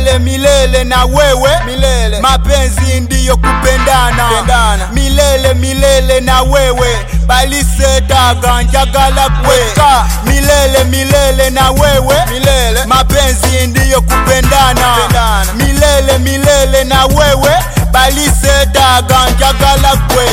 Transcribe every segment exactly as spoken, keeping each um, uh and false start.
milele milele na wewe milele, mapenzi ndiyo kupendana pendana. Milele milele na wewe balisetaga njagala kweka, milele milele na wewe milele, mapenzi ndiyo kupendana pendana. Milele milele na wewe balisetaga njagala kwe,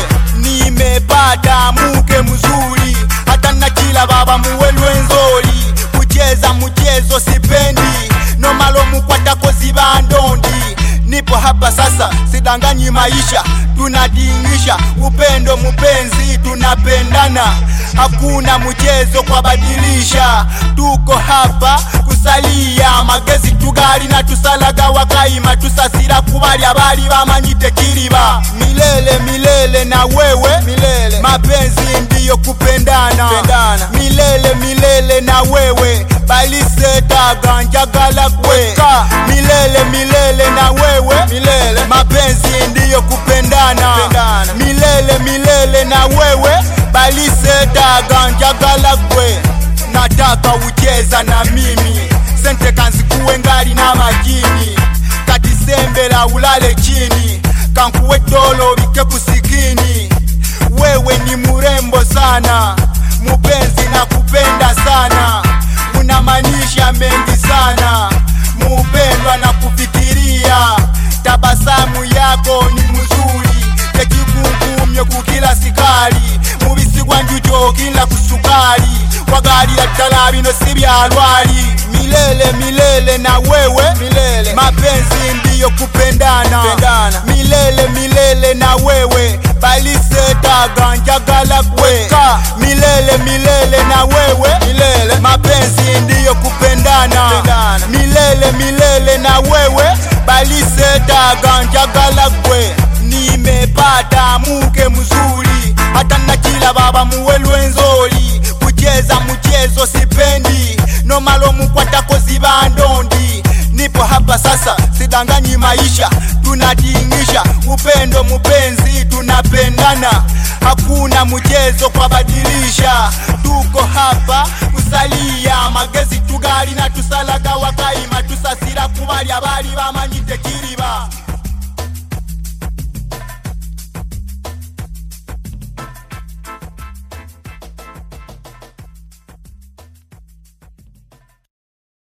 nimepata mke mzuri hata na kila baba muwelwe nzoli, kucheza mchezo sipendi no malo mukwata kozi bandondi. Nipo hapa sasa sidanganyi maisha, tunadingisha upendo mupenzi, tunapendana hakuna mchezo kwa badilisha. Tuko hapa kusalia magezi tugali na tusalaga wakaima, tusasira kubali abali bamanyite kiriba. Milele milele na wewe milele, mapenzi ndiyo kupendana pendana. Milele milele na wewe balisetaga njagala kweka, milele milele na wewe milele, mapenzi ndiyo kupendana pendana. Milele milele na wewe balisetaga njagala kwe, nataka ucheza na mimi sente kanzi kuwe ngali na majini, katisembela ulale chini kankuwe tolo bike kusikini. Wewe ni murembo sana mupenzi, na kupenda sana, unamanisha mengi sana mupendwa na kufikiria. Tabasamu yako ni mzuri tekikukumye kukila sikali, mubisigwa njujo kila kusukali, wagali ya talabi no sibya lwali. Milele milele na wewe milele, mapenzi ndiyo kupendana pendana. Milele milele na wewe balisetaga njagala kweka, milele milele na wewe milele, mapenzi ndiyo kupendana pendana. Milele milele na wewe balisetaga njagala kwe, nimepata mke mzuri hata na kila baba muwelwe nzoli, kucheza mchezo sipendi no malo mukwata kozi bandondi. Nipo hapa sasa sidanganyi maisha, tunadingisha upendo mupenzi, tunapendana hakuna mchezo kwa badilisha. Tuko hapa kusalia magezi tugali na tusalaga wakaima, tusasira kubali abali bamanyite kiriba.